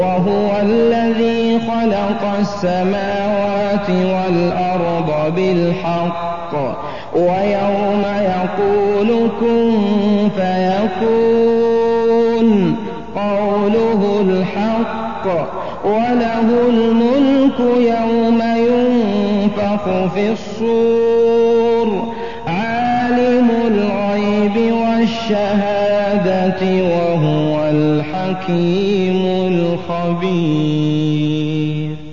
وهو الذي خلق السماوات والأرض بالحق ويوم يقول كن فيكون قوله الحق وله الملك يوم ينفخ في الصور عالم الغيب والشهادة وهو الحكيم الخبير.